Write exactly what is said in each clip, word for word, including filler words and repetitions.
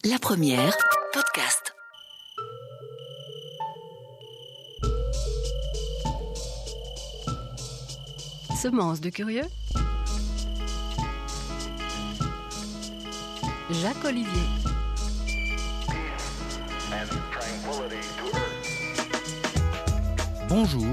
La première, podcast. Semence de curieux. Jacques Olivier. Bonjour.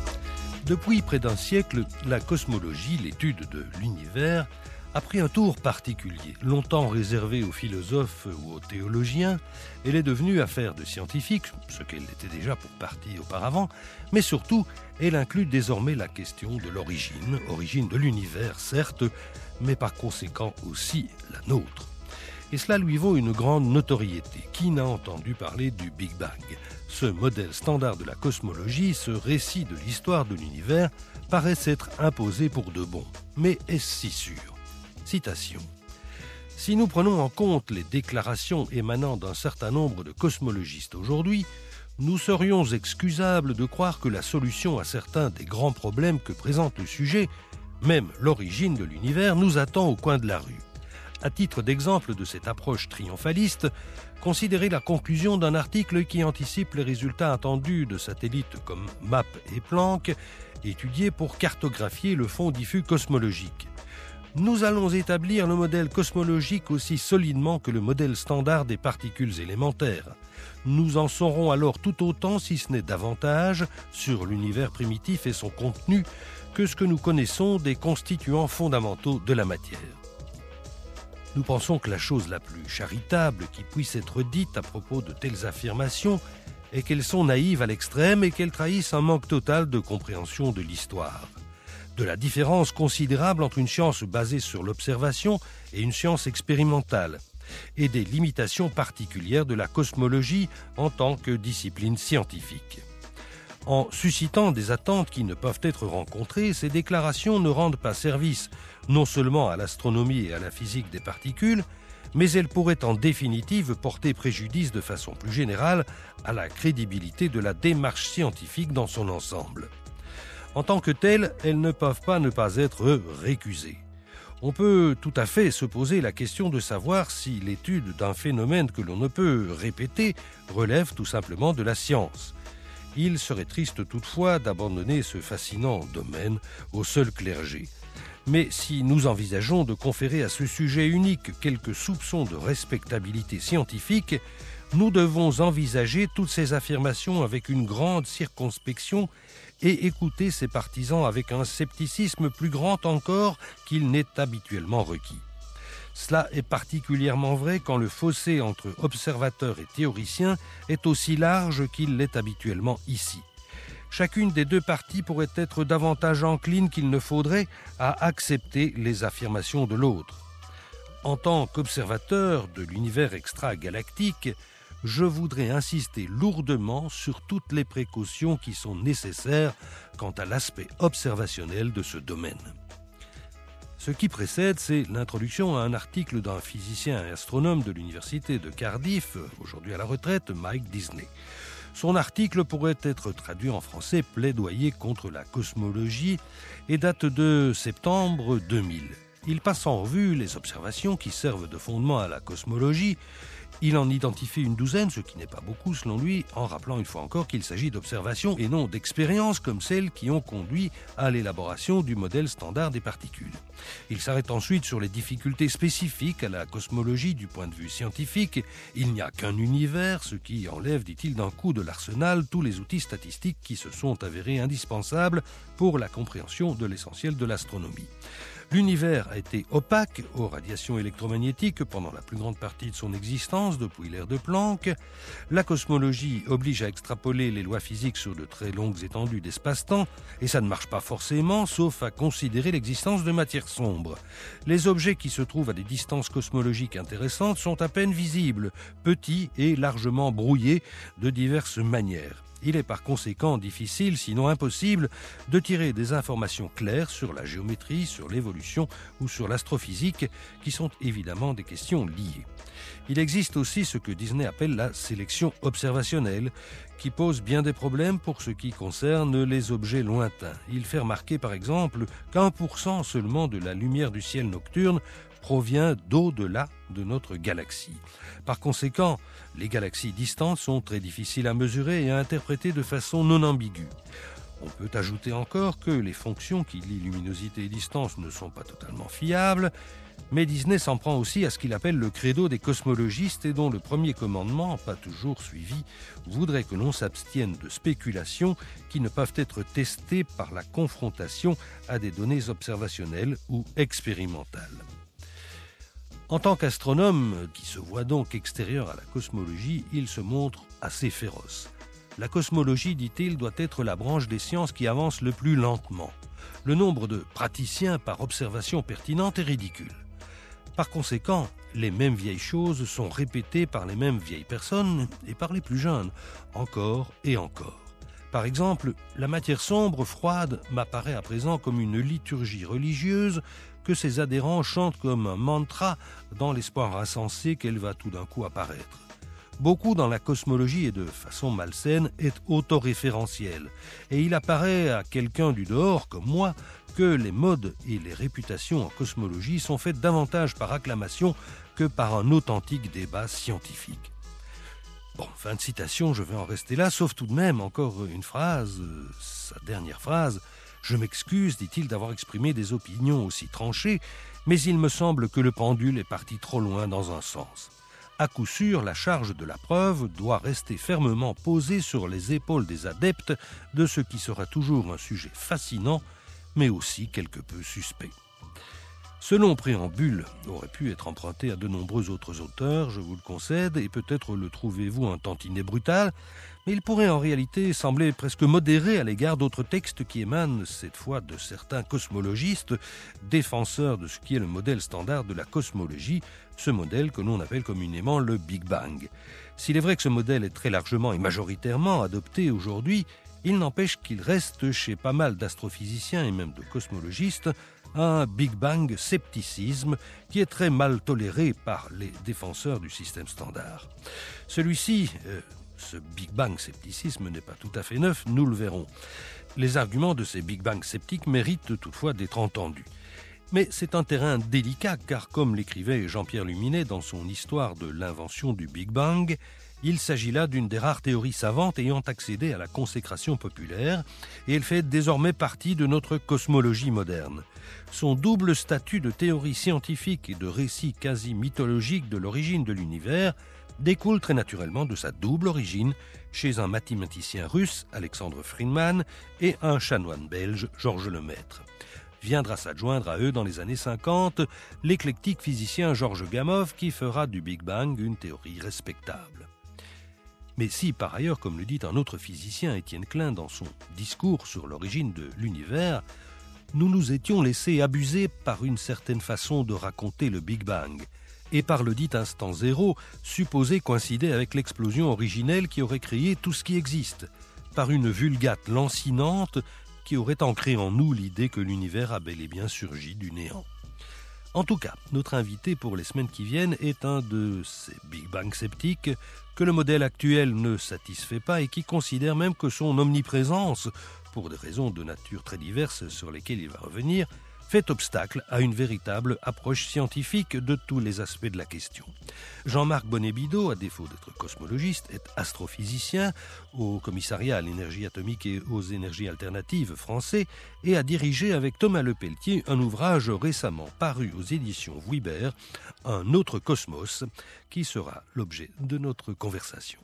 Depuis près d'un siècle, la cosmologie, l'étude de l'univers, a pris un tour particulier. Longtemps réservée aux philosophes ou aux théologiens, elle est devenue affaire de scientifiques, ce qu'elle était déjà pour partie auparavant, mais surtout, elle inclut désormais la question de l'origine, origine de l'univers certes, mais par conséquent aussi la nôtre. Et cela lui vaut une grande notoriété. Qui n'a entendu parler du Big Bang ? Ce modèle standard de la cosmologie, ce récit de l'histoire de l'univers, paraît s'être imposé pour de bon. Mais est-ce si sûr ? Citation. Si nous prenons en compte les déclarations émanant d'un certain nombre de cosmologistes aujourd'hui, nous serions excusables de croire que la solution à certains des grands problèmes que présente le sujet, même l'origine de l'univers, nous attend au coin de la rue. À titre d'exemple de cette approche triomphaliste, considérez la conclusion d'un article qui anticipe les résultats attendus de satellites comme M A P et Planck, étudiés pour cartographier le fond diffus cosmologique. Nous allons établir le modèle cosmologique aussi solidement que le modèle standard des particules élémentaires. Nous en saurons alors tout autant, si ce n'est davantage, sur l'univers primitif et son contenu, que ce que nous connaissons des constituants fondamentaux de la matière. Nous pensons que la chose la plus charitable qui puisse être dite à propos de telles affirmations est qu'elles sont naïves à l'extrême et qu'elles trahissent un manque total de compréhension de l'histoire. De la différence considérable entre une science basée sur l'observation et une science expérimentale, et des limitations particulières de la cosmologie en tant que discipline scientifique. En suscitant des attentes qui ne peuvent être rencontrées, ces déclarations ne rendent pas service non seulement à l'astronomie et à la physique des particules, mais elles pourraient en définitive porter préjudice de façon plus générale à la crédibilité de la démarche scientifique dans son ensemble. En tant que telles, elles ne peuvent pas ne pas être récusées. On peut tout à fait se poser la question de savoir si l'étude d'un phénomène que l'on ne peut répéter relève tout simplement de la science. Il serait triste toutefois d'abandonner ce fascinant domaine au seul clergé. Mais si nous envisageons de conférer à ce sujet unique quelques soupçons de respectabilité scientifique, nous devons envisager toutes ces affirmations avec une grande circonspection et écouter ses partisans avec un scepticisme plus grand encore qu'il n'est habituellement requis. Cela est particulièrement vrai quand le fossé entre observateurs et théoriciens est aussi large qu'il l'est habituellement ici. Chacune des deux parties pourrait être davantage encline qu'il ne faudrait à accepter les affirmations de l'autre. En tant qu'observateur de l'univers extragalactique, je voudrais insister lourdement sur toutes les précautions qui sont nécessaires quant à l'aspect observationnel de ce domaine. Ce qui précède, c'est l'introduction à un article d'un physicien et astronome de l'université de Cardiff, aujourd'hui à la retraite, Mike Disney. Son article pourrait être traduit en français « Plaidoyer contre la cosmologie » et date de septembre deux mille. Il passe en revue les observations qui servent de fondement à la cosmologie. Il en identifie une douzaine, ce qui n'est pas beaucoup selon lui, en rappelant une fois encore qu'il s'agit d'observations et non d'expériences comme celles qui ont conduit à l'élaboration du modèle standard des particules. Il s'arrête ensuite sur les difficultés spécifiques à la cosmologie du point de vue scientifique. Il n'y a qu'un univers, ce qui enlève, dit-il, d'un coup de l'arsenal tous les outils statistiques qui se sont avérés indispensables pour la compréhension de l'essentiel de l'astronomie. L'univers a été opaque aux radiations électromagnétiques pendant la plus grande partie de son existence depuis l'ère de Planck. La cosmologie oblige à extrapoler les lois physiques sur de très longues étendues d'espace-temps, et ça ne marche pas forcément, sauf à considérer l'existence de matière sombre. Les objets qui se trouvent à des distances cosmologiques intéressantes sont à peine visibles, petits et largement brouillés de diverses manières. Il est par conséquent difficile, sinon impossible, de tirer des informations claires sur la géométrie, sur l'évolution ou sur l'astrophysique, qui sont évidemment des questions liées. Il existe aussi ce que Disney appelle la sélection observationnelle, qui pose bien des problèmes pour ce qui concerne les objets lointains. Il fait remarquer par exemple qu'un pour cent seulement de la lumière du ciel nocturne provient d'au-delà de notre galaxie. Par conséquent, les galaxies distantes sont très difficiles à mesurer et à interpréter de façon non ambiguë. On peut ajouter encore que les fonctions qui lient luminosité et distance ne sont pas totalement fiables, mais Disney s'en prend aussi à ce qu'il appelle le credo des cosmologistes et dont le premier commandement, pas toujours suivi, voudrait que l'on s'abstienne de spéculations qui ne peuvent être testées par la confrontation à des données observationnelles ou expérimentales. En tant qu'astronome, qui se voit donc extérieur à la cosmologie, il se montre assez féroce. La cosmologie, dit-il, doit être la branche des sciences qui avance le plus lentement. Le nombre de praticiens par observation pertinente est ridicule. Par conséquent, les mêmes vieilles choses sont répétées par les mêmes vieilles personnes et par les plus jeunes, encore et encore. Par exemple, la matière sombre, froide, m'apparaît à présent comme une liturgie religieuse que ses adhérents chantent comme un mantra dans l'espoir insensé qu'elle va tout d'un coup apparaître. Beaucoup dans la cosmologie et de façon malsaine est autoréférentiel et il apparaît à quelqu'un du dehors comme moi que les modes et les réputations en cosmologie sont faites davantage par acclamation que par un authentique débat scientifique. Bon, fin de citation, je vais en rester là, sauf tout de même encore une phrase, euh, sa dernière phrase. Je m'excuse, dit-il, d'avoir exprimé des opinions aussi tranchées, mais il me semble que le pendule est parti trop loin dans un sens. À coup sûr, la charge de la preuve doit rester fermement posée sur les épaules des adeptes de ce qui sera toujours un sujet fascinant, mais aussi quelque peu suspect. Ce long préambule aurait pu être emprunté à de nombreux autres auteurs, je vous le concède, et peut-être le trouvez-vous un tantinet brutal, mais il pourrait en réalité sembler presque modéré à l'égard d'autres textes qui émanent cette fois de certains cosmologistes, défenseurs de ce qui est le modèle standard de la cosmologie, ce modèle que l'on appelle communément le Big Bang. S'il est vrai que ce modèle est très largement et majoritairement adopté aujourd'hui, il n'empêche qu'il reste chez pas mal d'astrophysiciens et même de cosmologistes un Big Bang scepticisme qui est très mal toléré par les défenseur du système standard. Celui-ci, euh, ce Big Bang scepticisme n'est pas tout à fait neuf, nous le verrons. Les arguments de ces Big Bang sceptiques méritent toutefois d'être entendus. Mais c'est un terrain délicat car, comme l'écrivait Jean-Pierre Luminet dans son histoire de l'invention du Big Bang, il s'agit là d'une des rares théories savantes ayant accédé à la consécration populaire et elle fait désormais partie de notre cosmologie moderne. Son double statut de théorie scientifique et de récit quasi mythologique de l'origine de l'univers découle très naturellement de sa double origine chez un mathématicien russe, Alexandre Friedman, et un chanoine belge, Georges Lemaître. Viendra s'adjoindre à eux dans les années cinquante l'éclectique physicien Georges Gamow qui fera du Big Bang une théorie respectable. Mais si, par ailleurs, comme le dit un autre physicien, Étienne Klein, dans son discours sur l'origine de l'univers, nous nous étions laissés abuser par une certaine façon de raconter le Big Bang, et par le dit instant zéro, supposé coïncider avec l'explosion originelle qui aurait créé tout ce qui existe, par une vulgate lancinante qui aurait ancré en nous l'idée que l'univers a bel et bien surgi du néant. En tout cas, notre invité pour les semaines qui viennent est un de ces Big Bang sceptiques que le modèle actuel ne satisfait pas et qui considère même que son omniprésence, pour des raisons de nature très diverses sur lesquelles il va revenir, fait obstacle à une véritable approche scientifique de tous les aspects de la question. Jean-Marc Bonnet-Bidot, à défaut d'être cosmologiste, est astrophysicien au Commissariat à l'énergie atomique et aux énergies alternatives français et a dirigé avec Thomas Lepelletier un ouvrage récemment paru aux éditions Vuibert, Un autre cosmos, qui sera l'objet de notre conversation.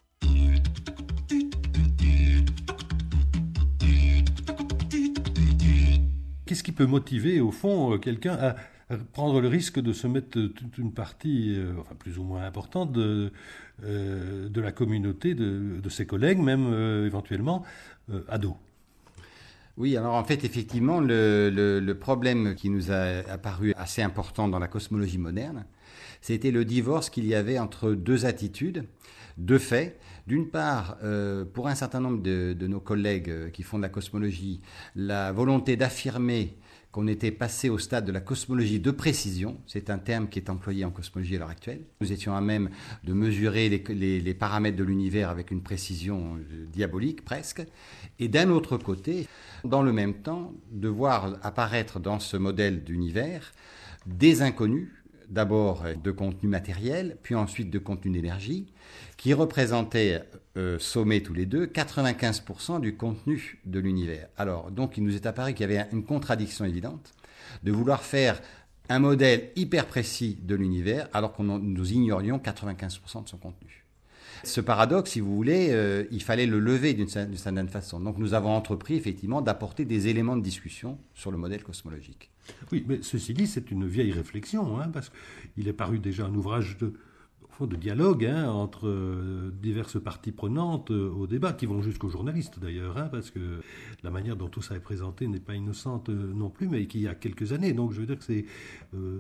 Qu'est-ce qui peut motiver, au fond, quelqu'un à prendre le risque de se mettre toute une partie, euh, enfin plus ou moins importante, de, euh, de la communauté, de, de ses collègues, même euh, éventuellement, euh, à dos? Oui, alors en fait, effectivement, le, le, le problème qui nous a apparu assez important dans la cosmologie moderne, c'était le divorce qu'il y avait entre deux attitudes, deux faits. D'une part, euh, pour un certain nombre de, de nos collègues qui font de la cosmologie, la volonté d'affirmer qu'on était passé au stade de la cosmologie de précision, c'est un terme qui est employé en cosmologie à l'heure actuelle. Nous étions à même de mesurer les, les, les paramètres de l'univers avec une précision diabolique presque. Et d'un autre côté, dans le même temps, de voir apparaître dans ce modèle d'univers des inconnus d'abord de contenu matériel, puis ensuite de contenu d'énergie, qui représentaient, euh, sommés tous les deux, quatre-vingt-quinze pour cent du contenu de l'univers. Alors, donc, il nous est apparu qu'il y avait une contradiction évidente de vouloir faire un modèle hyper précis de l'univers, alors que nous ignorions quatre-vingt-quinze pour cent de son contenu. Ce paradoxe, si vous voulez, euh, il fallait le lever d'une, d'une certaine façon. Donc nous avons entrepris effectivement d'apporter des éléments de discussion sur le modèle cosmologique. Oui, mais ceci dit, c'est une vieille réflexion, hein, parce qu'il est paru déjà un ouvrage de, au fond, de dialogue hein, entre euh, diverses parties prenantes euh, au débat, qui vont jusqu'aux journalistes d'ailleurs, hein, parce que la manière dont tout ça est présenté n'est pas innocente euh, non plus, mais qu'il y a quelques années. Donc je veux dire que c'est... Euh,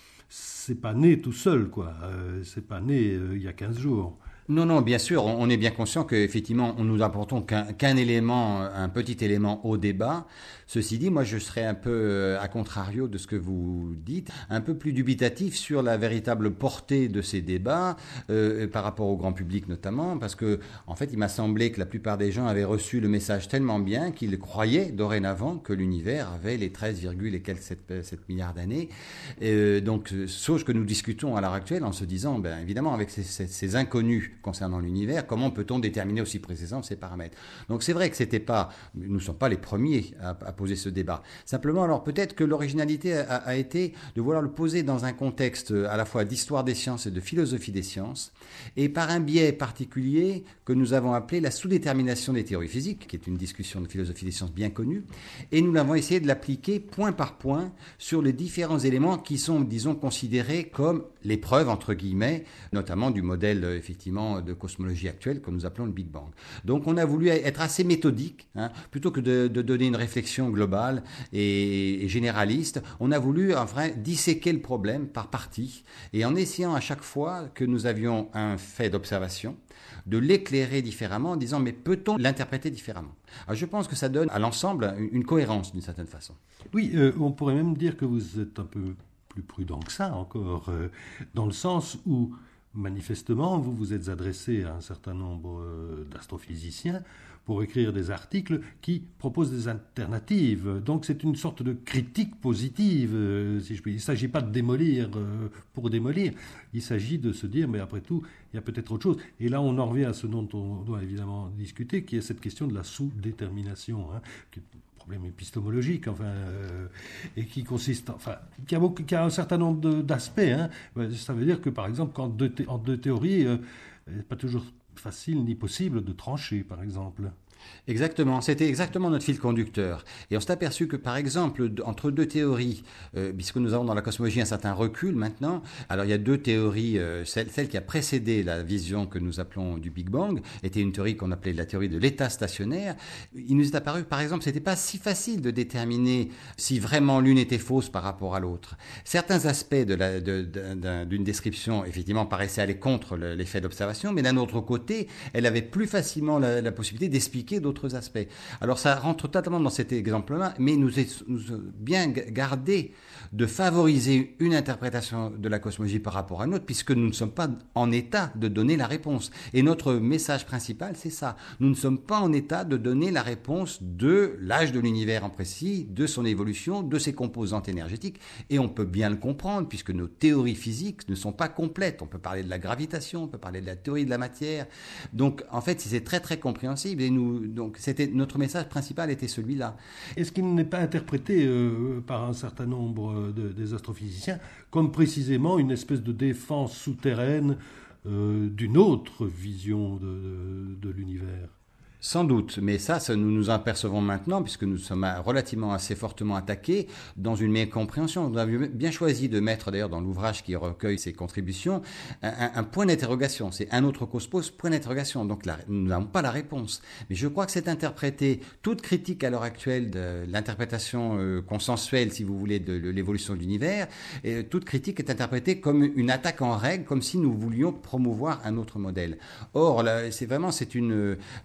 c'est pas né tout seul, quoi. Euh, c'est pas né euh, il y a quinze jours. Non, non, bien sûr, on est bien conscient qu'effectivement, on nous apportons qu'un, qu'un élément, un petit élément au débat. Ceci dit, moi, je serais un peu à contrario de ce que vous dites, un peu plus dubitatif sur la véritable portée de ces débats, euh, par rapport au grand public notamment, parce que, en fait, il m'a semblé que la plupart des gens avaient reçu le message tellement bien qu'ils croyaient dorénavant que l'univers avait les treize virgule sept milliards d'années. Euh, donc, chose que nous discutons à l'heure actuelle en se disant, ben, évidemment, avec ces, ces, ces inconnus concernant l'univers, comment peut-on déterminer aussi précisément ces paramètres? Donc c'est vrai que c'était pas, nous ne sommes pas les premiers à, à poser ce débat. Simplement, alors peut-être que l'originalité a, a été de vouloir le poser dans un contexte à la fois d'histoire des sciences et de philosophie des sciences, et par un biais particulier que nous avons appelé la sous-détermination des théories physiques, qui est une discussion de philosophie des sciences bien connue, et nous l'avons essayé de l'appliquer point par point sur les différents éléments qui sont, disons, considérés comme les preuves, entre guillemets, notamment du modèle, effectivement, de cosmologie actuelle que nous appelons le Big Bang. Donc on a voulu être assez méthodique, hein, plutôt que de, de donner une réflexion globale et, et généraliste, on a voulu en vrai disséquer le problème par partie et en essayant à chaque fois que nous avions un fait d'observation, de l'éclairer différemment en disant mais peut-on l'interpréter différemment? Alors je pense que ça donne à l'ensemble une cohérence d'une certaine façon. Oui, euh, on pourrait même dire que vous êtes un peu plus prudent que ça encore, euh, dans le sens où manifestement, vous vous êtes adressé à un certain nombre euh, d'astrophysiciens pour écrire des articles qui proposent des alternatives. Donc c'est une sorte de critique positive, euh, si je puis dire. Il ne s'agit pas de démolir euh, pour démolir, il s'agit de se dire, mais après tout, il y a peut-être autre chose. Et là, on en revient à ce dont on doit évidemment discuter, qui est cette question de la sous-détermination, hein, qui est problème épistémologique, enfin, euh, et qui consiste, enfin, qui a, beaucoup, qui a un certain nombre de, d'aspects. Hein. Ça veut dire que, par exemple, qu'en deux, thé, en deux théories, euh, il n'est pas toujours facile ni possible de trancher, par exemple. Exactement, c'était exactement notre fil conducteur. Et on s'est aperçu que, par exemple, entre deux théories, euh, puisque nous avons dans la cosmologie un certain recul maintenant, alors il y a deux théories, euh, celle, celle qui a précédé la vision que nous appelons du Big Bang, était une théorie qu'on appelait la théorie de l'état stationnaire. Il nous est apparu, par exemple, c'était pas si facile de déterminer si vraiment l'une était fausse par rapport à l'autre. Certains aspects de la, de, de, d'une description, effectivement, paraissaient aller contre le, l'effet d'observation, mais d'un autre côté, elle avait plus facilement la, la possibilité d'expliquer d'autres aspects. Alors ça rentre totalement dans cet exemple-là, mais nous est nous bien gardé de favoriser une interprétation de la cosmologie par rapport à une autre, puisque nous ne sommes pas en état de donner la réponse. Et notre message principal, c'est ça. Nous ne sommes pas en état de donner la réponse de l'âge de l'univers en précis, de son évolution, de ses composantes énergétiques. Et on peut bien le comprendre, puisque nos théories physiques ne sont pas complètes. On peut parler de la gravitation, on peut parler de la théorie de la matière. Donc, en fait, c'est très, très compréhensible. Et nous, donc, c'était, notre message principal était celui-là. Est-ce qu'il n'est pas interprété euh, par un certain nombre de, des astrophysiciens comme précisément une espèce de défense souterraine euh, d'une autre vision de, de, de l'univers ? Sans doute, mais ça, ça, nous nous en apercevons maintenant, puisque nous sommes relativement assez fortement attaqués dans une mécompréhension. Nous avions bien choisi de mettre, d'ailleurs, dans l'ouvrage qui recueille ces contributions, un, un point d'interrogation. C'est un autre cosmos, point d'interrogation. Donc là, nous n'avons pas la réponse. Mais je crois que c'est interprété, toute critique à l'heure actuelle de l'interprétation euh, consensuelle, si vous voulez, de, de l'évolution de l'univers, et toute critique est interprétée comme une attaque en règle, comme si nous voulions promouvoir un autre modèle. Or, là, c'est vraiment, c'est une, le paradoxe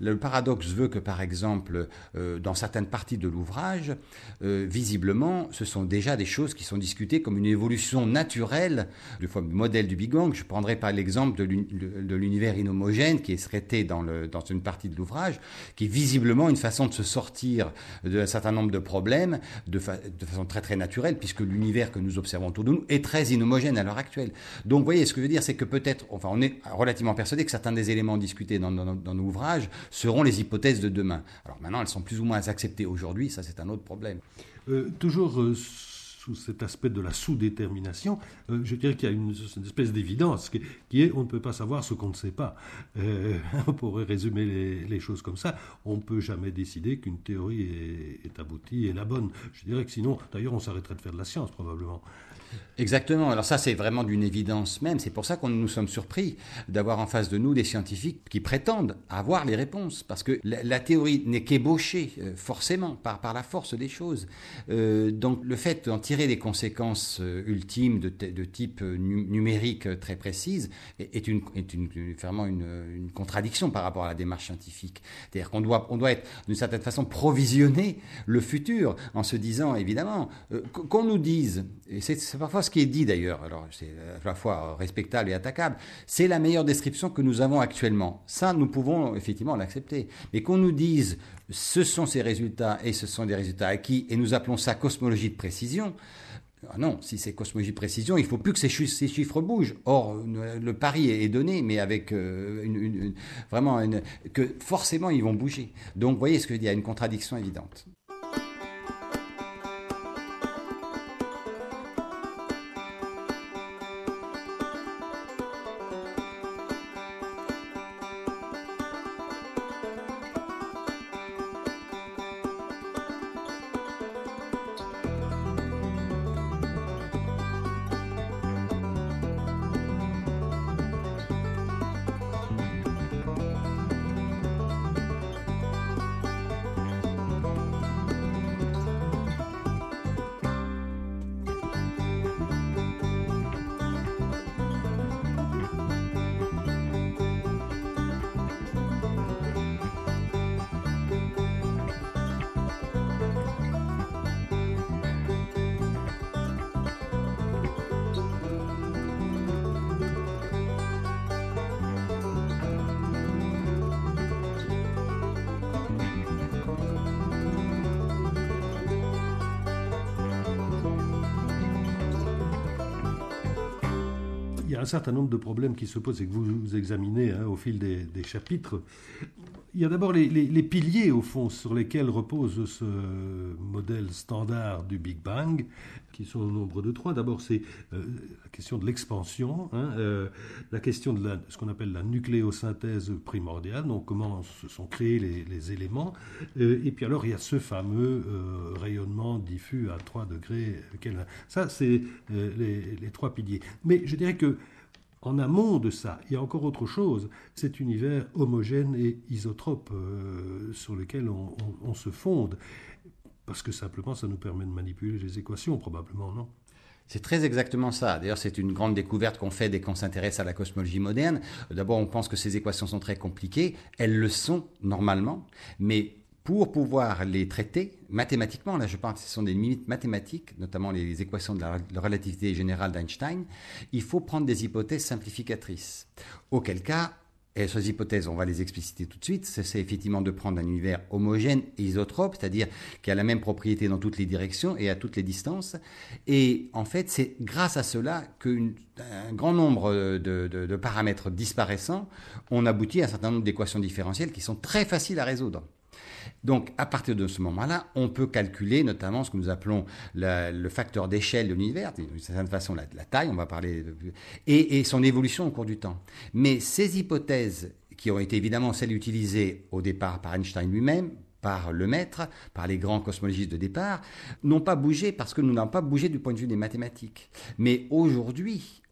paradoxe veut que, par exemple, euh, dans certaines parties de l'ouvrage, euh, visiblement, ce sont déjà des choses qui sont discutées comme une évolution naturelle du modèle du Big Bang. Je prendrai par l'exemple de l'univers inhomogène qui est traité dans, le, dans une partie de l'ouvrage, qui est visiblement une façon de se sortir d'un certain nombre de problèmes de, fa de façon très très naturelle, puisque l'univers que nous observons autour de nous est très inhomogène à l'heure actuelle. Donc, vous voyez, ce que je veux dire, c'est que peut-être, enfin, on est relativement persuadé que certains des éléments discutés dans, dans, dans nos ouvrages seront les hypothèses de demain. Alors maintenant, elles sont plus ou moins acceptées aujourd'hui, ça c'est un autre problème. Euh, toujours euh, sous cet aspect de la sous-détermination, euh, je dirais qu'il y a une, une espèce d'évidence qui, qui est on ne peut pas savoir ce qu'on ne sait pas. Euh, on pourrait résumer les, les choses comme ça. On ne peut jamais décider qu'une théorie est, est aboutie et la bonne. Je dirais que sinon, d'ailleurs, on s'arrêterait de faire de la science probablement. Exactement. Alors ça, c'est vraiment d'une évidence même. C'est pour ça qu'on nous sommes surpris d'avoir en face de nous des scientifiques qui prétendent avoir les réponses. Parce que la, la théorie n'est qu'ébauchée, euh, forcément, par, par la force des choses. Euh, donc le fait d'en tirer des conséquences euh, ultimes de, de type euh, numérique euh, très précise est, est, une, est une, une, vraiment une, une contradiction par rapport à la démarche scientifique. C'est-à-dire qu'on doit, on doit être, d'une certaine façon, provisionner le futur en se disant, évidemment, euh, qu'on nous dise, et c'est, c'est parfois ce qui est dit d'ailleurs, alors c'est à la fois respectable et attaquable, c'est la meilleure description que nous avons actuellement. Ça, nous pouvons effectivement l'accepter. Mais qu'on nous dise, ce sont ces résultats et ce sont des résultats acquis, et nous appelons ça cosmologie de précision, ah non, si c'est cosmologie de précision, il ne faut plus que ces, chi ces chiffres bougent. Or, le pari est donné, mais avec euh, une, une, une, vraiment une, que forcément ils vont bouger. Donc, vous voyez ce que je dis, il y a une contradiction évidente. Il y a un certain nombre de problèmes qui se posent et que vous, vous examinez hein, au fil des, des chapitres. Il y a d'abord les, les, les piliers, au fond, sur lesquels repose ce modèle standard du Big Bang, qui sont au nombre de trois. D'abord, c'est euh, la question de l'expansion, hein, euh, la question de la, ce qu'on appelle la nucléosynthèse primordiale, donc comment se sont créés les, les éléments. Euh, et puis alors, il y a ce fameux euh, rayonnement diffus à trois degrés. Ça, c'est euh, les, les trois piliers. Mais je dirais que en amont de ça, il y a encore autre chose, cet univers homogène et isotrope euh, sur lequel on, on, on se fonde, parce que simplement ça nous permet de manipuler les équations, probablement, non ? C'est très exactement ça. D'ailleurs, c'est une grande découverte qu'on fait dès qu'on s'intéresse à la cosmologie moderne. D'abord, on pense que ces équations sont très compliquées. Elles le sont normalement, mais pour pouvoir les traiter mathématiquement, là je parle, ce sont des limites mathématiques, notamment les équations de la relativité générale d'Einstein, il faut prendre des hypothèses simplificatrices. Auquel cas, et ces hypothèses, on va les expliciter tout de suite, c'est effectivement de prendre un univers homogène et isotrope, c'est-à-dire qui a la même propriété dans toutes les directions et à toutes les distances. Et en fait, c'est grâce à cela qu'un grand nombre de, de, de paramètres disparaissant, on aboutit à un certain nombre d'équations différentielles qui sont très faciles à résoudre. Donc, à partir de ce moment-là, on peut calculer notamment ce que nous appelons la, le facteur d'échelle de l'univers, d'une certaine façon la, la taille, on va parler, de, et, et son évolution au cours du temps. Mais ces hypothèses, qui ont été évidemment celles utilisées au départ par Einstein lui-même, par Lemaître, par les grands cosmologistes de départ, n'ont pas bougé parce que nous n'avons pas bougé du point de vue des mathématiques. Mais aujourd'hui,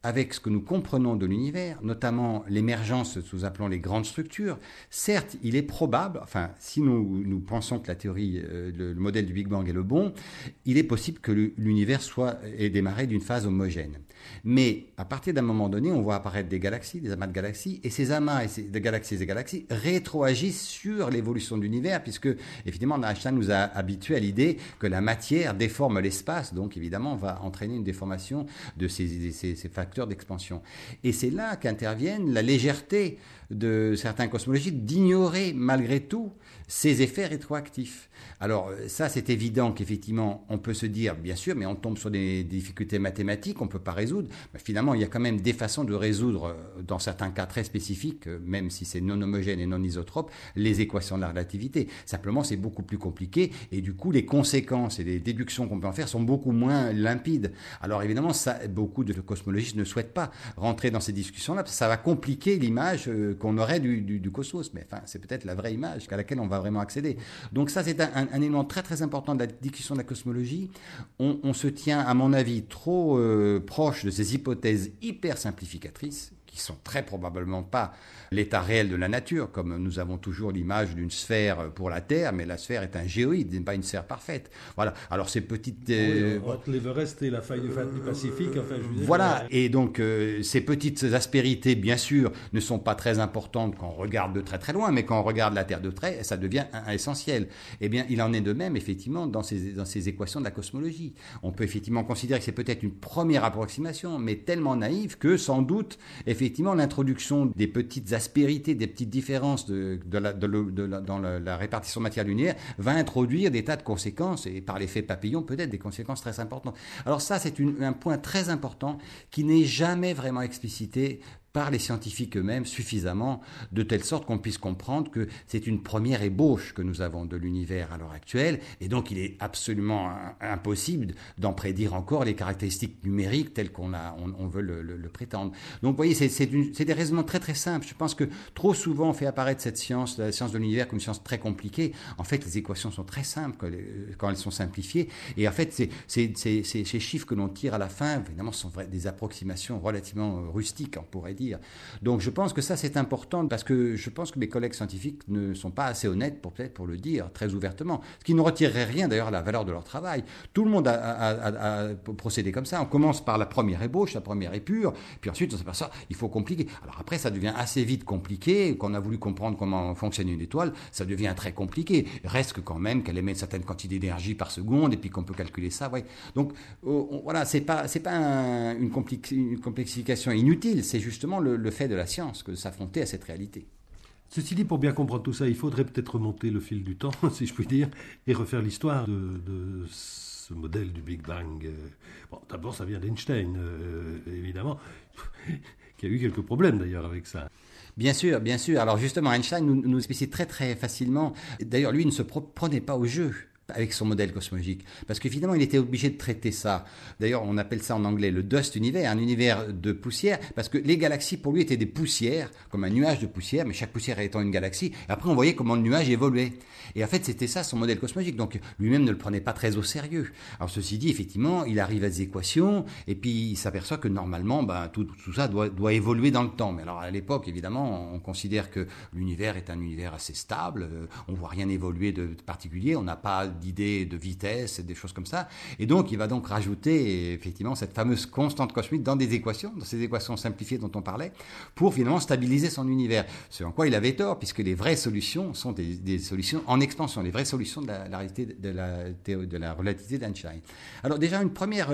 avec ce que nous comprenons de l'univers, notamment l'émergence de ce que nous appelons les grandes structures, certes, il est probable, enfin, si nous, nous pensons que la théorie, euh, le, le modèle du Big Bang est le bon, il est possible que l'univers soit ait démarré d'une phase homogène. Mais à partir d'un moment donné, on voit apparaître des galaxies, des amas de galaxies, et ces amas et ces, de galaxies et des galaxies rétroagissent sur l'évolution de l'univers, puisque, évidemment, Einstein nous a habitués à l'idée que la matière déforme l'espace, donc évidemment, va entraîner une déformation de ces, ces, ces facteurs d'expansion. Et c'est là qu'interviennent la légèreté de certains cosmologistes d'ignorer, malgré tout, ces effets rétroactifs. Alors ça, c'est évident qu'effectivement, on peut se dire, bien sûr, mais on tombe sur des difficultés mathématiques, on ne peut pas résoudre. Mais finalement, il y a quand même des façons de résoudre, dans certains cas très spécifiques, même si c'est non homogène et non isotrope, les équations de la relativité. Simplement, c'est beaucoup plus compliqué et du coup, les conséquences et les déductions qu'on peut en faire sont beaucoup moins limpides. Alors évidemment, ça, beaucoup de cosmologistes ne souhaitent pas rentrer dans ces discussions-là, parce que ça va compliquer l'image qu'on aurait du, du, du cosmos. Mais enfin, c'est peut-être la vraie image à laquelle on va vraiment accéder. Donc ça, c'est un, un, un élément très très important de la discussion de la cosmologie. On, on se tient, à mon avis, trop euh, proche de ces hypothèses hyper simplificatrices, qui sont très probablement pas l'état réel de la nature, comme nous avons toujours l'image d'une sphère pour la Terre, mais la sphère est un géoïde, n'est pas une sphère parfaite. Voilà. Alors ces petites... Euh, oui, entre l'Everest et la faille du Pacifique, enfin, je veux dire, voilà. Euh... Et donc euh, ces petites aspérités, bien sûr, ne sont pas très importantes quand on regarde de très très loin, mais quand on regarde la Terre de près, ça devient un, un essentiel. Eh bien, il en est de même, effectivement, dans ces, dans ces équations de la cosmologie. On peut effectivement considérer que c'est peut-être une première approximation, mais tellement naïve que, sans doute, effectivement, l'introduction des petites aspérités, des petites différences de, de la, de le, de la, dans la, la répartition de matière lunaire va introduire des tas de conséquences, et par l'effet papillon, peut-être des conséquences très importantes. Alors ça, c'est une, un point très important qui n'est jamais vraiment explicité par les scientifiques eux-mêmes suffisamment, de telle sorte qu'on puisse comprendre que c'est une première ébauche que nous avons de l'univers à l'heure actuelle, et donc il est absolument impossible d'en prédire encore les caractéristiques numériques telles qu'on a, on, on veut le, le, le prétendre. Donc vous voyez, c'est, c'est, une, c'est des raisonnements très très simples. Je pense que trop souvent on fait apparaître cette science, la science de l'univers, comme une science très compliquée. En fait, les équations sont très simples quand, les, quand elles sont simplifiées, et en fait, c'est, c'est, c'est, c'est, ces chiffres que l'on tire à la fin, évidemment, sont des approximations relativement rustiques, on pourrait dire. Donc je pense que ça c'est important, parce que je pense que mes collègues scientifiques ne sont pas assez honnêtes pour peut-être pour le dire très ouvertement, ce qui ne retirerait rien d'ailleurs à la valeur de leur travail. Tout le monde a, a, a, a procédé comme ça. On commence par la première ébauche, la première épure, puis ensuite on s'aperçoit il faut compliquer. Alors après ça devient assez vite compliqué, qu'on a voulu comprendre comment fonctionne une étoile, ça devient très compliqué. Il reste que quand même qu'elle émet une certaine quantité d'énergie par seconde et puis qu'on peut calculer ça. Ouais. Donc on, voilà, c'est pas c'est pas un, une, complex, une complexification inutile, c'est justement le, le fait de la science que de s'affronter à cette réalité. Ceci dit, pour bien comprendre tout ça, il faudrait peut-être remonter le fil du temps, si je puis dire, et refaire l'histoire de, de ce modèle du Big Bang. Bon, d'abord, ça vient d'Einstein, euh, évidemment, qui a eu quelques problèmes d'ailleurs avec ça. Bien sûr, bien sûr. Alors justement, Einstein nous, nous expliquait très très facilement. D'ailleurs, lui, il ne se prenait pas au jeu avec son modèle cosmologique, parce qu'évidemment il était obligé de traiter ça. D'ailleurs on appelle ça en anglais le dust univers, un univers de poussière, parce que les galaxies pour lui étaient des poussières, comme un nuage de poussière, mais chaque poussière étant une galaxie, et après on voyait comment le nuage évoluait. Et en fait c'était ça son modèle cosmologique, donc lui-même ne le prenait pas très au sérieux. Alors ceci dit, effectivement, il arrive à des équations, et puis il s'aperçoit que normalement ben, tout, tout ça doit, doit évoluer dans le temps. Mais alors à l'époque, évidemment, on considère que l'univers est un univers assez stable, on ne voit rien évoluer de particulier, on n'a pas d'idées de vitesse, des choses comme ça. Et donc, il va donc rajouter effectivement cette fameuse constante cosmique dans des équations, dans ces équations simplifiées dont on parlait, pour finalement stabiliser son univers. Ce en quoi il avait tort, puisque les vraies solutions sont des, des solutions en expansion, les vraies solutions de la, la, réalité, de la, de la relativité d'Einstein. Alors déjà, une première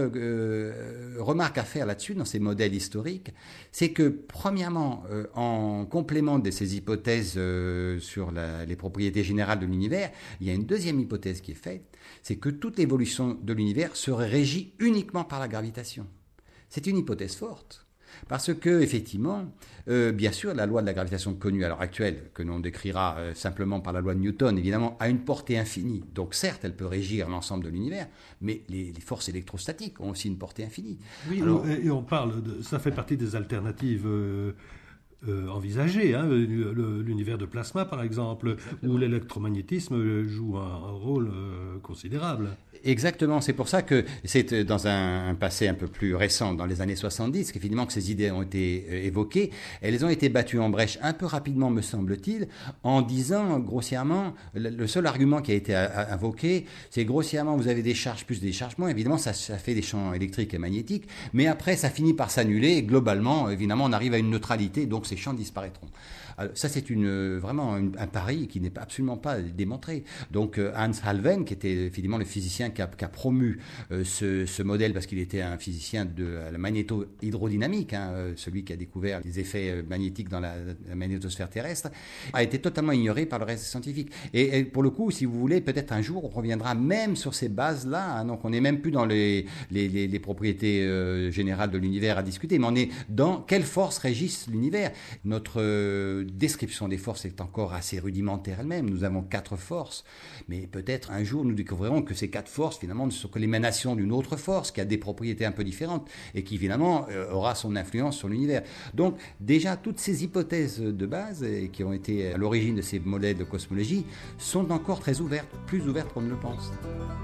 euh, remarque à faire là-dessus, dans ces modèles historiques, c'est que premièrement, euh, en complément de ces hypothèses euh, sur la, les propriétés générales de l'univers, il y a une deuxième hypothèse qui est faite, c'est que toute l'évolution de l'univers serait régie uniquement par la gravitation. C'est une hypothèse forte, parce que effectivement, euh, bien sûr, la loi de la gravitation connue à l'heure actuelle, que l'on décrira euh, simplement par la loi de Newton, évidemment, a une portée infinie. Donc certes, elle peut régir l'ensemble de l'univers, mais les, les forces électrostatiques ont aussi une portée infinie. Oui, Alors, et on parle de, ça fait partie des alternatives. Euh... euh, envisagées. Hein, le, l'univers de plasma, par exemple, Exactement. Où l'électromagnétisme joue un, un rôle euh, considérable. Exactement, c'est pour ça que c'est dans un, un passé un peu plus récent, dans les années soixante-dix, qu'effectivement que ces idées ont été euh, évoquées. Elles ont été battues en brèche un peu rapidement, me semble-t-il, en disant grossièrement, le, le seul argument qui a été a, a, invoqué, c'est grossièrement, vous avez des charges plus des chargements, évidemment ça, ça fait des champs électriques et magnétiques, mais après ça finit par s'annuler et globalement, évidemment, on arrive à une neutralité, donc ces champs disparaîtront. Alors, ça, c'est une, vraiment une, un pari qui n'est absolument pas démontré. Donc, euh, Hans Halven, qui était finalement le physicien qui a, qui a promu euh, ce, ce modèle, parce qu'il était un physicien de la magnéto-hydrodynamique, hein, euh, celui qui a découvert les effets magnétiques dans la, la magnétosphère terrestre, a été totalement ignoré par le reste des scientifiques. Et, et pour le coup, si vous voulez, peut-être un jour, on reviendra même sur ces bases-là. Hein, donc, on n'est même plus dans les, les, les, les propriétés euh, générales de l'univers à discuter, mais on est dans quelles forces régissent l'univers. Notre euh, description des forces est encore assez rudimentaire elle-même. Nous avons quatre forces, mais peut-être un jour nous découvrirons que ces quatre forces finalement ne sont que l'émanation d'une autre force qui a des propriétés un peu différentes et qui finalement euh, aura son influence sur l'univers. Donc déjà toutes ces hypothèses de base et qui ont été à l'origine de ces modèles de cosmologie sont encore très ouvertes, plus ouvertes qu'on ne le pense.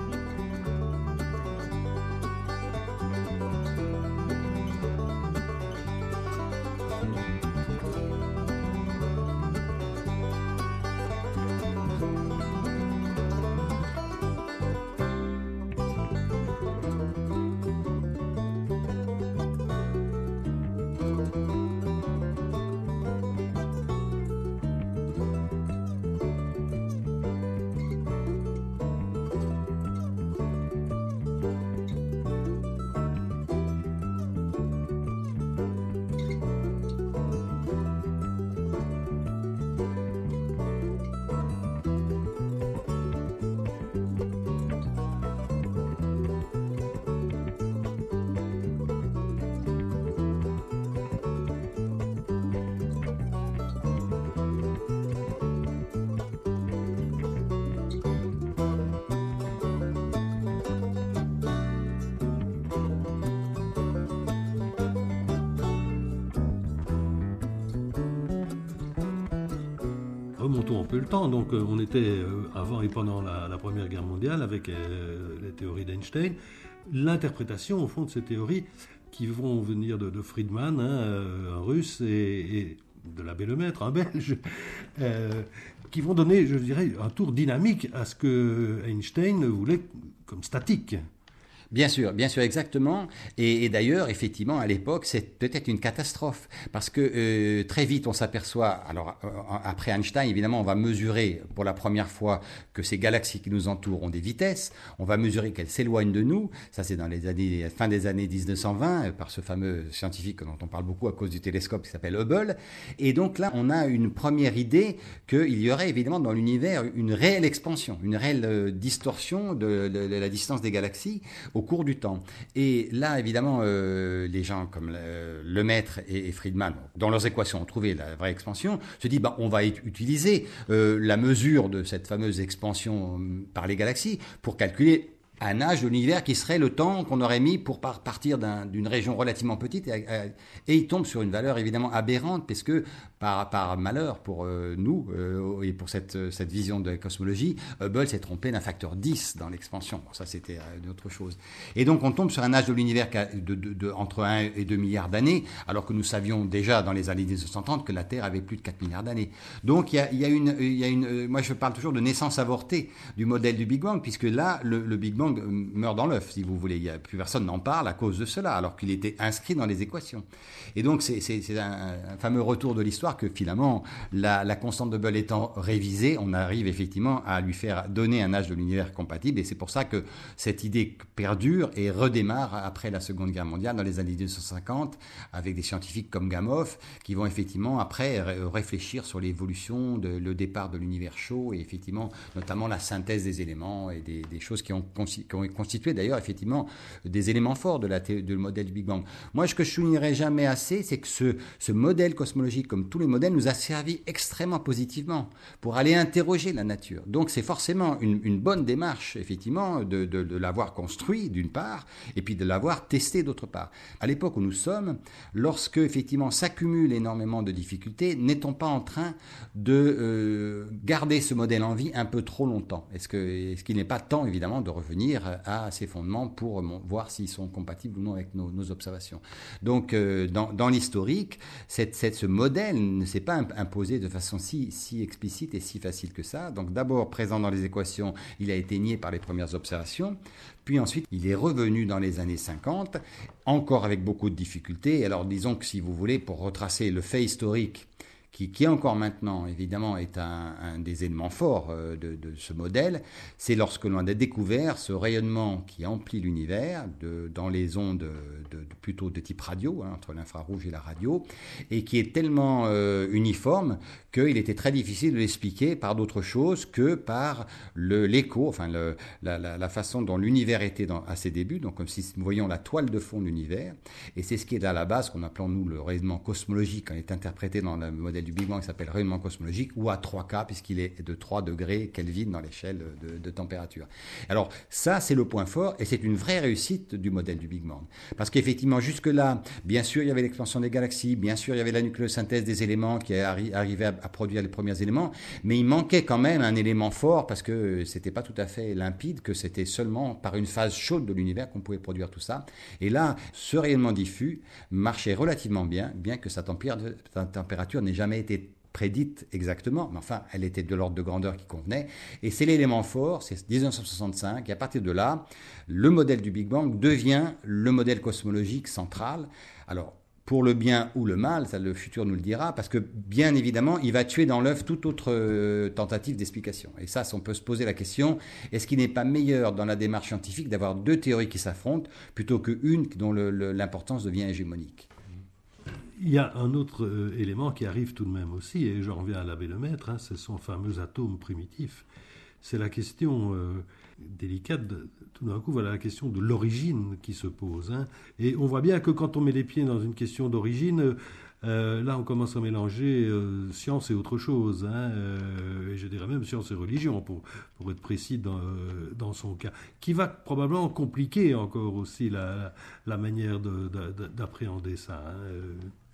Remontons un peu le temps, donc euh, on était euh, avant et pendant la, la Première Guerre mondiale avec euh, les théories d'Einstein. L'interprétation au fond de ces théories qui vont venir de, de Friedman, hein, euh, un russe, et, et de l'abbé Lemaître, un belge, euh, qui vont donner, je dirais, un tour dynamique à ce que Einstein voulait comme statique. Bien sûr, bien sûr, exactement. Et, et d'ailleurs, effectivement, à l'époque, c'est peut-être une catastrophe parce que euh, très vite, on s'aperçoit. Alors, euh, après Einstein, évidemment, on va mesurer pour la première fois que ces galaxies qui nous entourent ont des vitesses. On va mesurer qu'elles s'éloignent de nous. Ça, c'est dans les années, fin des années dix-neuf cent vingt, par ce fameux scientifique dont on parle beaucoup à cause du télescope qui s'appelle Hubble. Et donc là, on a une première idée qu'il y aurait évidemment dans l'univers une réelle expansion, une réelle euh, distorsion de, de, de la distance des galaxies au cours du temps. Et là, évidemment, euh, les gens comme le, Lemaître et, et Friedman, dans leurs équations, ont trouvé la vraie expansion, se disent, bah, on va utiliser euh, la mesure de cette fameuse expansion par les galaxies pour calculer un âge de l'univers qui serait le temps qu'on aurait mis pour par partir d'un, d'une région relativement petite et, et il tombe sur une valeur évidemment aberrante parce que par, par malheur pour euh, nous euh, et pour cette, cette vision de la cosmologie, Hubble s'est trompé d'un facteur dix dans l'expansion. Bon, ça c'était une autre chose. Et donc on tombe sur un âge de l'univers de, de, de, entre un et deux milliards d'années alors que nous savions déjà dans les années dix-neuf cent trente que la Terre avait plus de quatre milliards d'années. Donc il y a, il y a une, il y a une, moi je parle toujours de naissance avortée du modèle du Big Bang puisque là le, le Big Bang meurt dans l'œuf, si vous voulez. Il y a, plus personne n'en parle à cause de cela, alors qu'il était inscrit dans les équations. Et donc, c'est, c'est, c'est un, un fameux retour de l'histoire que finalement, la, la constante de Hubble étant révisée, on arrive effectivement à lui faire donner un âge de l'univers compatible. Et c'est pour ça que cette idée perdure et redémarre après la Seconde Guerre mondiale, dans les années mille neuf cent cinquante, avec des scientifiques comme Gamow, qui vont effectivement après réfléchir sur l'évolution, de, le départ de l'univers chaud, et effectivement, notamment la synthèse des éléments et des, des choses qui ont considéré qui ont constitué d'ailleurs effectivement des éléments forts de la thé- de le modèle du Big Bang. Moi, ce que je soulignerai jamais assez, c'est que ce, ce modèle cosmologique, comme tous les modèles, nous a servi extrêmement positivement pour aller interroger la nature. Donc, c'est forcément une, une bonne démarche, effectivement, de, de, de l'avoir construit, d'une part, et puis de l'avoir testé, d'autre part. À l'époque où nous sommes, lorsque, effectivement, s'accumulent énormément de difficultés, n'est-on pas en train de euh, garder ce modèle en vie un peu trop longtemps ? Est-ce que, est-ce qu'il n'est pas temps, évidemment, de revenir à ses fondements pour euh, voir s'ils sont compatibles ou non avec nos, nos observations ? Donc, euh, dans, dans l'historique, cette, cette, ce modèle ne s'est pas imposé de façon si, si explicite et si facile que ça. Donc, d'abord, présent dans les équations, il a été nié par les premières observations. Puis ensuite, il est revenu dans les années cinquante, encore avec beaucoup de difficultés. Alors, disons que si vous voulez, pour retracer le fait historique, Qui, qui encore maintenant, évidemment, est un, un des éléments forts euh, de, de ce modèle, c'est lorsque l'on a découvert ce rayonnement qui emplit l'univers de, dans les ondes de, de, plutôt de type radio, hein, entre l'infrarouge et la radio, et qui est tellement euh, uniforme qu'il était très difficile de l'expliquer par d'autres choses que par le, l'écho, enfin le, la, la, la façon dont l'univers était dans, à ses débuts, donc comme si nous voyions la toile de fond de l'univers, et c'est ce qui est à la base, qu'on appelons nous le rayonnement cosmologique, quand il est interprété dans le modèle du Big Bang, qui s'appelle rayonnement cosmologique, ou à trois K, puisqu'il est de trois degrés Kelvin dans l'échelle de, de température. Alors ça, c'est le point fort, et c'est une vraie réussite du modèle du Big Bang. Parce qu'effectivement, jusque-là, bien sûr, il y avait l'expansion des galaxies, bien sûr, il y avait la nucléosynthèse des éléments qui arri- arrivait à, à produire les premiers éléments, mais il manquait quand même un élément fort, parce que c'était pas tout à fait limpide, que c'était seulement par une phase chaude de l'univers qu'on pouvait produire tout ça. Et là, ce rayonnement diffus marchait relativement bien, bien que sa température n'ait jamais été prédite exactement, mais enfin, elle était de l'ordre de grandeur qui convenait. Et c'est l'élément fort, c'est dix-neuf cent soixante-cinq, et à partir de là, le modèle du Big Bang devient le modèle cosmologique central. Alors, pour le bien ou le mal, ça le futur nous le dira, parce que bien évidemment, il va tuer dans l'œuf toute autre euh, tentative d'explication. Et ça, on peut se poser la question, est-ce qu'il n'est pas meilleur dans la démarche scientifique d'avoir deux théories qui s'affrontent, plutôt qu'une dont le, le, l'importance devient hégémonique ? Il y a un autre euh, élément qui arrive tout de même aussi, et j'en reviens à l'abbé Lemaître, hein, c'est son fameux atome primitif. C'est la question euh, délicate, de, tout d'un coup, voilà la question de l'origine qui se pose. Hein. Et on voit bien que quand on met les pieds dans une question d'origine, euh, là on commence à mélanger euh, science et autre chose, hein, euh, et je dirais même science et religion, pour, pour être précis dans, euh, dans son cas, qui va probablement compliquer encore aussi la, la, la manière de, de, d'appréhender ça. Hein. Euh,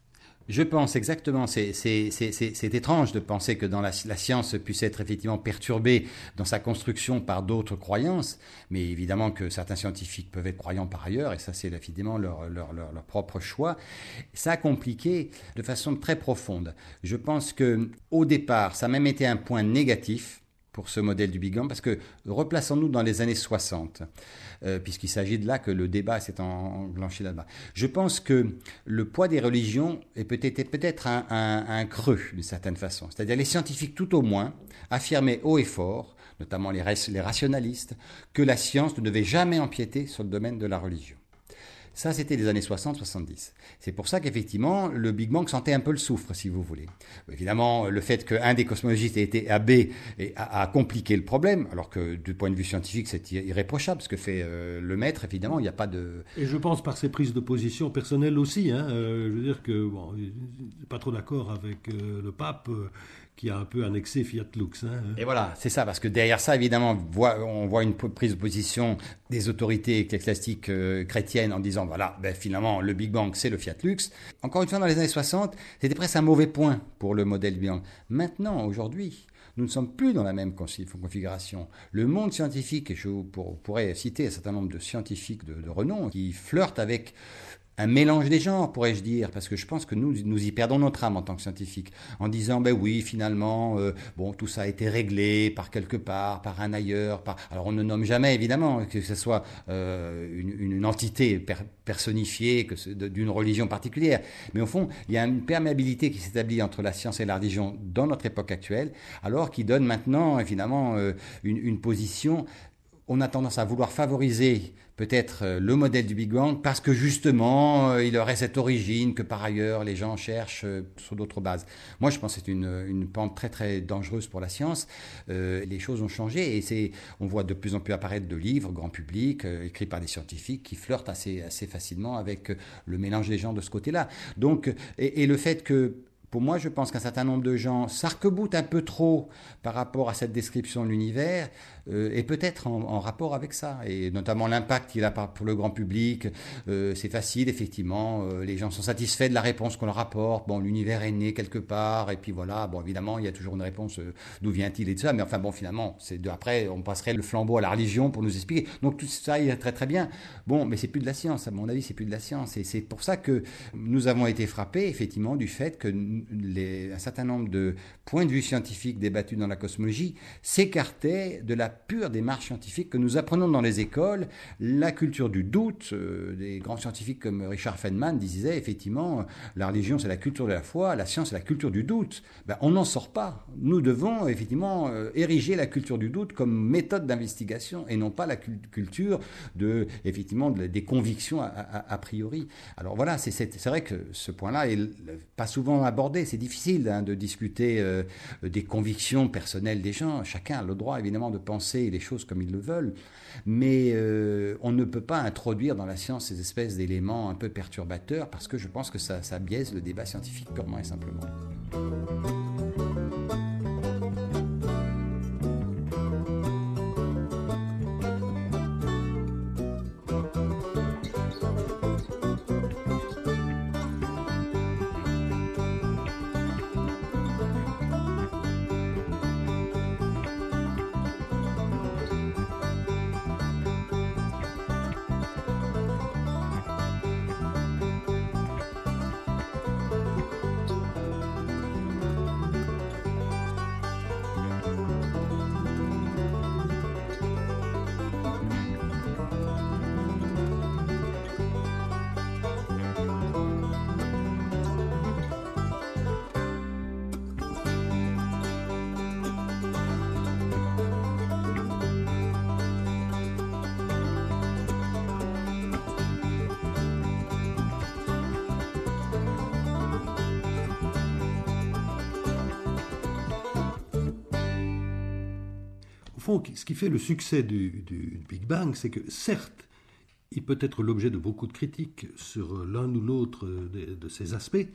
Je pense exactement, c'est, c'est, c'est, c'est, c'est étrange de penser que dans la, la science puisse être effectivement perturbée dans sa construction par d'autres croyances, mais évidemment que certains scientifiques peuvent être croyants par ailleurs, et ça c'est évidemment leur, leur, leur, leur propre choix. Ça a compliqué de façon très profonde. Je pense qu'au départ, ça a même été un point négatif pour ce modèle du Big Bang, parce que replaçons-nous dans les années soixante, euh, puisqu'il s'agit de là que le débat s'est enclenché là-bas. Je pense que le poids des religions est peut-être, peut-être un, un, un creux, d'une certaine façon. C'est-à-dire les scientifiques, tout au moins, affirmaient haut et fort, notamment les, les rationalistes, que la science ne devait jamais empiéter sur le domaine de la religion. Ça, c'était les années soixante soixante-dix. C'est pour ça qu'effectivement, le Big Bang sentait un peu le soufre, si vous voulez. Évidemment, le fait qu'un des cosmologistes ait été abbé a, a compliqué le problème, alors que du point de vue scientifique, c'est irréprochable, ce que fait euh, le maître, évidemment, il n'y a pas de... Et je pense par ses prises de position personnelles aussi, hein, euh, je veux dire que, bon, il n'est pas trop d'accord avec euh, le pape, euh, qui a un peu annexé Fiat Lux. Hein. Et voilà, c'est ça, parce que derrière ça, évidemment, on voit une prise de position des autorités ecclésiastiques euh, chrétiennes en disant, voilà, ben, finalement, le Big Bang, c'est le Fiat Lux. Encore une fois, dans les années soixante, c'était presque un mauvais point pour le modèle Big Bang. Maintenant, aujourd'hui, nous ne sommes plus dans la même configuration. Le monde scientifique, et je pourrais citer un certain nombre de scientifiques de, de renom, qui flirtent avec un mélange des genres, pourrais-je dire, parce que je pense que nous, nous y perdons notre âme en tant que scientifiques, en disant, ben oui, finalement, euh, bon, tout ça a été réglé par quelque part, par un ailleurs, par... Alors on ne nomme jamais, évidemment, que ce soit euh, une, une entité per- personnifiée que de, d'une religion particulière, mais au fond, il y a une perméabilité qui s'établit entre la science et la religion dans notre époque actuelle, alors qui donne maintenant, évidemment, euh, une, une position on a tendance à vouloir favoriser peut-être le modèle du Big Bang parce que justement, il aurait cette origine que par ailleurs les gens cherchent sur d'autres bases. Moi, je pense que c'est une, une pente très très dangereuse pour la science. Euh, les choses ont changé et c'est, on voit de plus en plus apparaître de livres grand public euh, écrits par des scientifiques qui flirtent assez, assez facilement avec le mélange des gens de ce côté-là. Donc, et, et le fait que pour moi, je pense qu'un certain nombre de gens s'arc-boutent un peu trop par rapport à cette description de l'univers euh, et peut-être en, en rapport avec ça, et notamment l'impact qu'il a pour le grand public. Euh, c'est facile, effectivement, euh, les gens sont satisfaits de la réponse qu'on leur apporte. Bon, l'univers est né quelque part, et puis voilà, bon, évidemment, il y a toujours une réponse, euh, d'où vient-il et tout ça, mais enfin bon, finalement, c'est de, après, on passerait le flambeau à la religion pour nous expliquer. Donc tout ça, il est très très bien. Bon, mais c'est plus de la science, à mon avis, c'est plus de la science, et c'est pour ça que nous avons été frappés, effectivement, du fait que Les, un certain nombre de points de vue scientifiques débattus dans la cosmologie s'écartaient de la pure démarche scientifique que nous apprenons dans les écoles. La culture du doute, euh, des grands scientifiques comme Richard Feynman disaient effectivement euh, la religion c'est la culture de la foi, la science c'est la culture du doute. Ben, on n'en sort pas. Nous devons effectivement euh, ériger la culture du doute comme méthode d'investigation et non pas la cu- culture de, effectivement, de, des convictions a, a, a priori. Alors voilà, c'est, c'est, c'est vrai que ce point-là est pas souvent abordé. C'est difficile hein, de discuter euh, des convictions personnelles des gens. Chacun a le droit, évidemment, de penser les choses comme ils le veulent. Mais euh, on ne peut pas introduire dans la science ces espèces d'éléments un peu perturbateurs parce que je pense que ça, ça biaise le débat scientifique purement et simplement. Au fond, ce qui fait le succès du, du Big Bang, c'est que certes, il peut être l'objet de beaucoup de critiques sur l'un ou l'autre de, de ces aspects,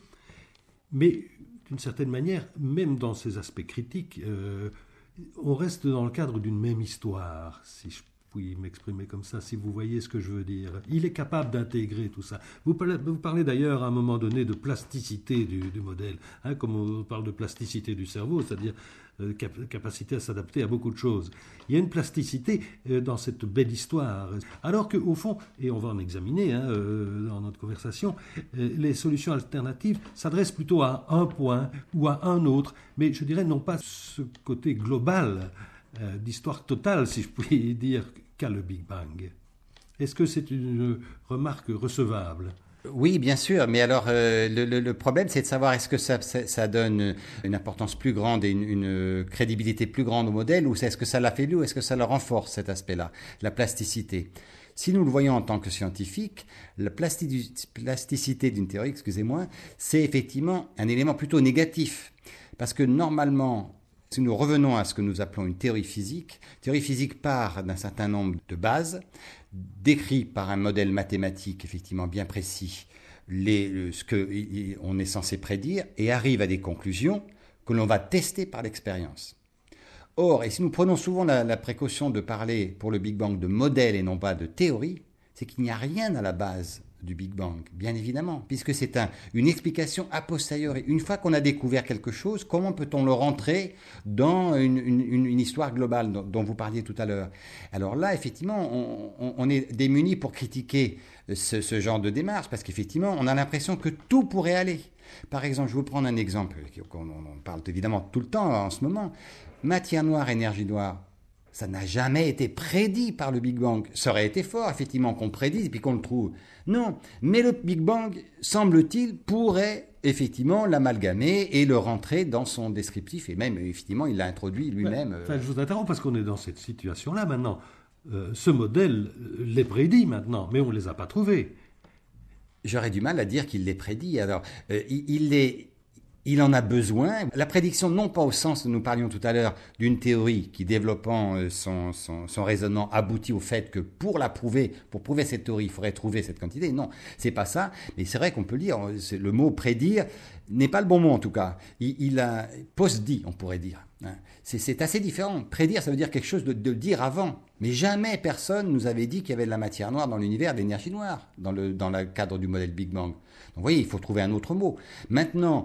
mais d'une certaine manière, même dans ces aspects critiques, euh, on reste dans le cadre d'une même histoire, si je puis m'exprimer comme ça, si vous voyez ce que je veux dire. Il est capable d'intégrer tout ça. Vous parlez, vous parlez d'ailleurs à un moment donné de plasticité du, du modèle, hein, comme on parle de plasticité du cerveau, c'est-à-dire euh, cap- capacité à s'adapter à beaucoup de choses. Il y a une plasticité euh, dans cette belle histoire. Alors qu'au fond, et on va en examiner hein, euh, dans notre conversation, euh, les solutions alternatives s'adressent plutôt à un point ou à un autre, mais je dirais non pas ce côté global Euh, d'histoire totale, si je puis dire, qu'a le Big Bang. Est-ce que c'est une remarque recevable ? Oui, bien sûr, mais alors euh, le, le, le problème, c'est de savoir est-ce que ça, ça, ça donne une importance plus grande et une, une crédibilité plus grande au modèle, ou est-ce que ça l'affaiblit, ou est-ce que ça le renforce, cet aspect-là, la plasticité. Si nous le voyons en tant que scientifique, la plasti- plasticité d'une théorie, excusez-moi, c'est effectivement un élément plutôt négatif, parce que normalement, si nous revenons à ce que nous appelons une théorie physique, théorie physique part d'un certain nombre de bases, décrit par un modèle mathématique effectivement bien précis, les, ce qu'on est censé prédire, et arrive à des conclusions que l'on va tester par l'expérience. Or, et si nous prenons souvent la, la précaution de parler pour le Big Bang de modèle et non pas de théorie, c'est qu'il n'y a rien à la base du Big Bang, bien évidemment, puisque c'est un, une explication a posteriori. Une fois qu'on a découvert quelque chose, comment peut-on le rentrer dans une, une, une histoire globale dont, dont vous parliez tout à l'heure ? Alors là, effectivement, on, on, on est démunis pour critiquer ce, ce genre de démarche, parce qu'effectivement, on a l'impression que tout pourrait aller. Par exemple, je vais vous prendre un exemple, on, on parle évidemment tout le temps en ce moment, matière noire, énergie noire. Ça n'a jamais été prédit par le Big Bang. Ça aurait été fort, effectivement, qu'on prédise et puis qu'on le trouve. Non, mais le Big Bang, semble-t-il, pourrait effectivement l'amalgamer et le rentrer dans son descriptif. Et même, effectivement, il l'a introduit lui-même. Enfin, je vous interromps parce qu'on est dans cette situation-là maintenant. euh, ce modèle les prédit maintenant, mais on ne les a pas trouvés. J'aurais du mal à dire qu'il les prédit. Alors, euh, il, il les... Il en a besoin. La prédiction, non pas au sens où nous parlions tout à l'heure d'une théorie qui, développant son, son, son raisonnement, aboutit au fait que pour la prouver, pour prouver cette théorie, il faudrait trouver cette quantité. Non, c'est pas ça. Mais c'est vrai qu'on peut dire, le mot prédire n'est pas le bon mot en tout cas. Il, il a post-dit, on pourrait dire. C'est, c'est assez différent. Prédire, ça veut dire quelque chose de, de dire avant. Mais jamais personne nous avait dit qu'il y avait de la matière noire dans l'univers, de l'énergie noire, dans le, dans le cadre du modèle Big Bang. Donc vous voyez, il faut trouver un autre mot. Maintenant,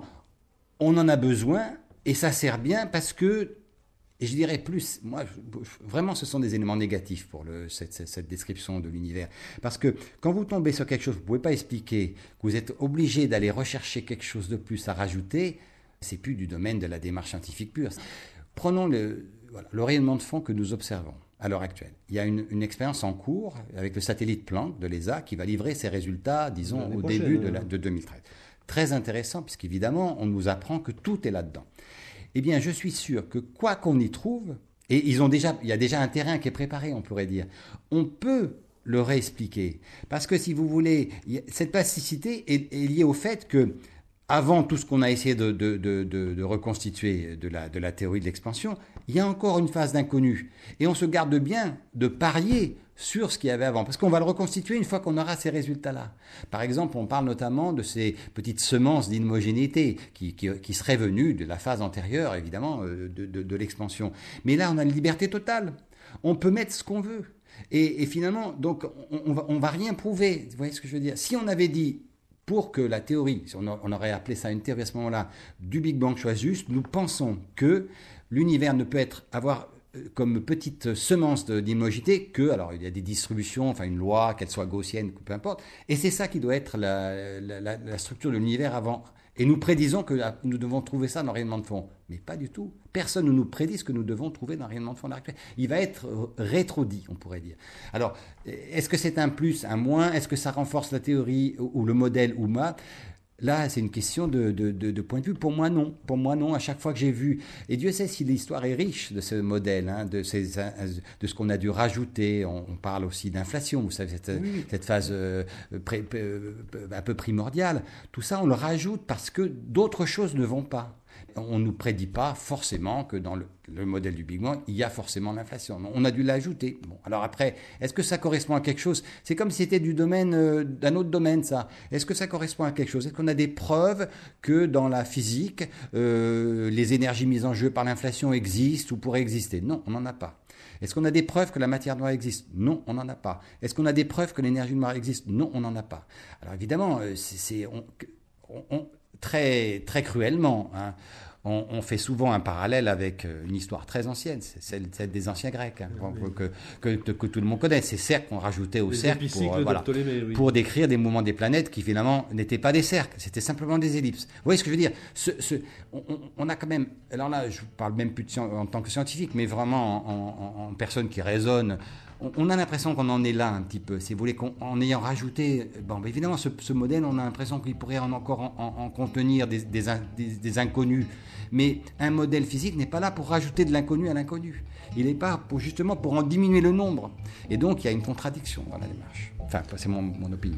on en a besoin et ça sert bien parce que, et je dirais plus, moi, vraiment ce sont des éléments négatifs pour le, cette, cette, cette description de l'univers. Parce que quand vous tombez sur quelque chose, vous ne pouvez pas expliquer, que vous êtes obligé d'aller rechercher quelque chose de plus à rajouter, c'est plus du domaine de la démarche scientifique pure. Prenons le, voilà, le rayonnement de fond que nous observons à l'heure actuelle. Il y a une, une expérience en cours avec le satellite Planck de l'E S A qui va livrer ses résultats, disons, L'année au prochaine, début de, la, de deux mille treize. Très intéressant, puisqu'évidemment, on nous apprend que tout est là-dedans. Eh bien, je suis sûr que quoi qu'on y trouve, et ils ont déjà, il y a déjà un terrain qui est préparé, on pourrait dire, on peut le réexpliquer. Parce que, si vous voulez, cette plasticité est, est liée au fait que, avant tout ce qu'on a essayé de, de, de, de, de reconstituer de la, de la théorie de l'expansion, il y a encore une phase d'inconnu. Et on se garde bien de parier sur ce qu'il y avait avant, parce qu'on va le reconstituer une fois qu'on aura ces résultats-là. Par exemple, on parle notamment de ces petites semences d'inhomogénéité qui, qui, qui seraient venues de la phase antérieure, évidemment, de, de, de l'expansion. Mais là, on a une liberté totale. On peut mettre ce qu'on veut. Et, et finalement, donc, on, on, va, on va rien prouver. Vous voyez ce que je veux dire ? Si on avait dit, pour que la théorie, si on, on aurait appelé ça une théorie à ce moment-là, du Big Bang soit juste, nous pensons que l'univers ne peut être, avoir comme petite semence d'homogénéité que, alors il y a des distributions, enfin une loi, qu'elle soit gaussienne, peu importe, et c'est ça qui doit être la, la, la, la structure de l'univers avant. Et nous prédisons que nous devons trouver ça dans le rayonnement de fond. Mais pas du tout. Personne ne nous prédit ce que nous devons trouver dans le rayonnement de fond actuel. Il va être rétrodit, on pourrait dire. Alors, est-ce que c'est un plus, un moins ? Est-ce que ça renforce la théorie ou le modèle ou pas ? Là, c'est une question de, de, de, de point de vue. Pour moi, non. Pour moi, non. À chaque fois que j'ai vu, et Dieu sait si l'histoire est riche de ce modèle, hein, de, ces, de ce qu'on a dû rajouter. On, on parle aussi d'inflation, vous savez, cette, oui. cette phase euh, pré, euh, un peu primordiale. Tout ça, on le rajoute parce que d'autres choses ne vont pas. On ne nous prédit pas forcément que dans le, le modèle du Big Bang, il y a forcément l'inflation. On a dû l'ajouter. Bon, alors après, est-ce que ça correspond à quelque chose ? C'est comme si c'était du domaine, euh, d'un autre domaine, ça. Est-ce que ça correspond à quelque chose ? Est-ce qu'on a des preuves que dans la physique, euh, les énergies mises en jeu par l'inflation existent ou pourraient exister ? Non, on n'en a pas. Est-ce qu'on a des preuves que la matière noire existe ? Non, on n'en a pas. Est-ce qu'on a des preuves que l'énergie noire existe ? Non, on n'en a pas. Alors évidemment, c'est... c'est on, on, on, Très, très cruellement, hein. on, on fait souvent un parallèle avec une histoire très ancienne, c'est celle, celle des anciens Grecs, hein, oui. que, que, que, que tout le monde connaît. Ces cercles qu'on rajoutait au cercle pour, euh, voilà, oui. pour décrire des mouvements des planètes qui finalement n'étaient pas des cercles, c'était simplement des ellipses. Vous voyez ce que je veux dire ? ce, ce, on, on a quand même, alors là je ne parle même plus de, en tant que scientifique, mais vraiment en, en, en personne qui raisonne. On a l'impression qu'on en est là un petit peu, si vous voulez, en ayant rajouté, bon, ben évidemment, ce, ce modèle, on a l'impression qu'il pourrait en encore en, en, en contenir des, des, des, des inconnus. Mais un modèle physique n'est pas là pour rajouter de l'inconnu à l'inconnu. Il est pas pour, justement pour en diminuer le nombre. Et donc, il y a une contradiction dans la démarche. Enfin, c'est mon, mon opinion.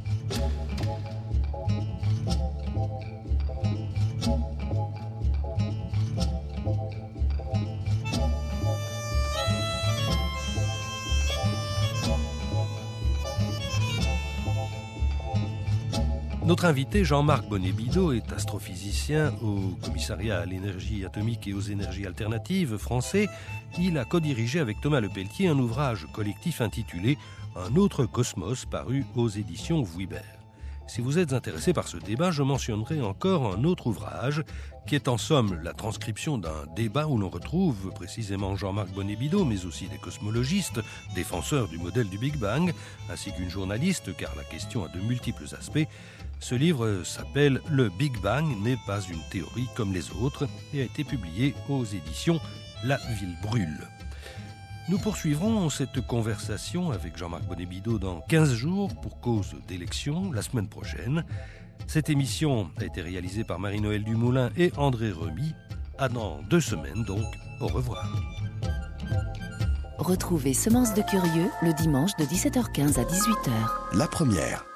Notre invité, Jean-Marc Bonnet-Bidot, est astrophysicien au Commissariat à l'énergie atomique et aux énergies alternatives français. Il a co-dirigé avec Thomas Lepelletier un ouvrage collectif intitulé « Un autre cosmos » paru aux éditions Vuibert. Si vous êtes intéressé par ce débat, je mentionnerai encore un autre ouvrage qui est en somme la transcription d'un débat où l'on retrouve précisément Jean-Marc Bonnet-Bidot, mais aussi des cosmologistes, défenseurs du modèle du Big Bang, ainsi qu'une journaliste, car la question a de multiples aspects. Ce livre s'appelle « Le Big Bang n'est pas une théorie comme les autres » et a été publié aux éditions La Ville Brûle. Nous poursuivrons cette conversation avec Jean-Marc Bonnet-Bidot dans quinze jours pour cause d'élection la semaine prochaine. Cette émission a été réalisée par Marie-Noëlle Dumoulin et André Remy. À dans deux semaines donc. Au revoir. Retrouvez Semences de Curieux le dimanche de dix-sept heures quinze à dix-huit heures. La première.